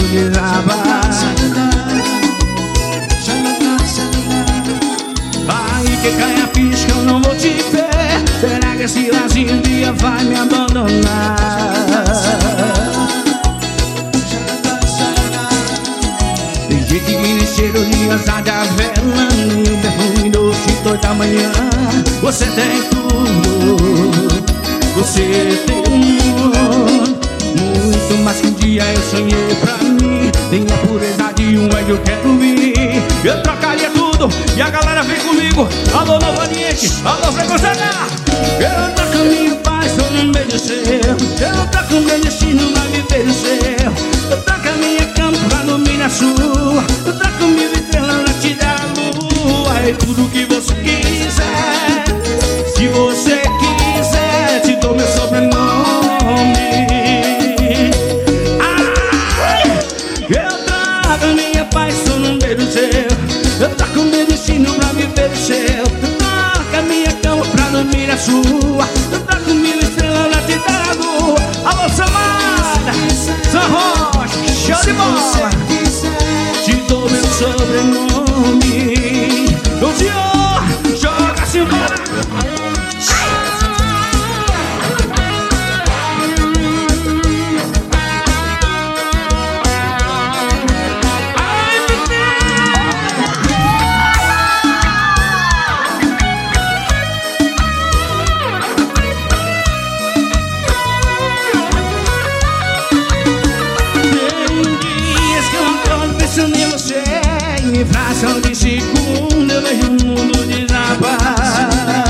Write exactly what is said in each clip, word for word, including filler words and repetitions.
desabar. Aí que cai a ficha, eu não vou te ver. Será que esse vazio um dia vai me abandonar? Tem gente que me cheiro de azar de avela e o perfume doce toda da manhã. Você tem tudo, você tem muito, muito mais que um dia eu sonhei pra mim. Tem a pureza de um anjo, eu quero vir. Eu trocaria tudo e a galera vem comigo. Alô, Novo Oriente, alô, Fregoçada. Eu troco minha paz por um beijo seu. Eu troco meu destino pra viver o seu. Eu troco a minha cama pra dormir na sua. Eu troco mil estrelas pra te dar a lua. É tudo que você quiser. Se você quiser, te dou meu sobrenome. Ai, eu troco minha paz por um beijo seu. Eu troco meu destino pra viver o seu. Eu troco a minha cama pra dormir a sua. Eu troco mil estrelas pra te dar a lua. Alô, Samara, São Rocha, show de bola. Te dou meu sobrenome. O senhor joga-se embora. Fração de segundo eu vejo o mundo desabar.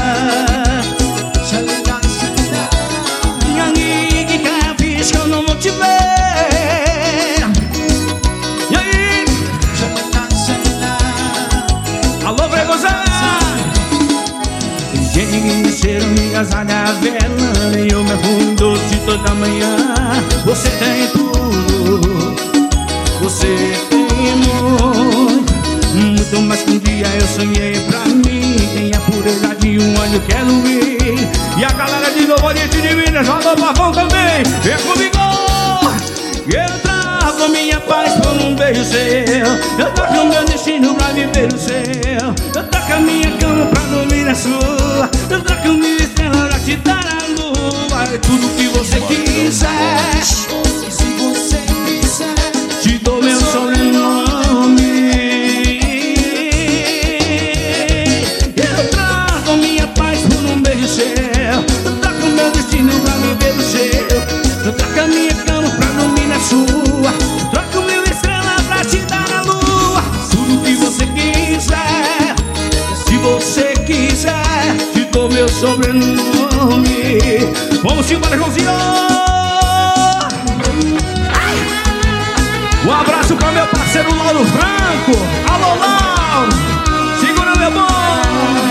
Minha amiga que cai a ficha que eu não vou te ver. E aí? Alô, Fregoçada. Tem gente que me cheira, me agasalha a vela e eu me afundo doce toda manhã. Você tem tudo, você tem muito, muito mais que um dia eu sonhei pra mim. Tem a pureza de um anjo, eu quero ir. E a galera de Novo Oriente de Minas, roda Pavão também, vem comigo. Eu trago minha paz por um beijo seu. Eu troco o meu destino pra viver o seu. Eu troco a minha cama pra dormir na sua. Eu troco mil estrelas pra te dar a lua. É tudo que você quiser. Se você quiser, te dou meu sobrenome. Eu troco a minha cama pra dormir na sua. Troco mil estrelas pra te dar a lua. Tudo que você quiser. Se você quiser, te dou meu sobrenome. Vamos embora, Joãozinho. Um abraço pra meu parceiro Lauro Franco. Alô, Lauro, segura meu bom.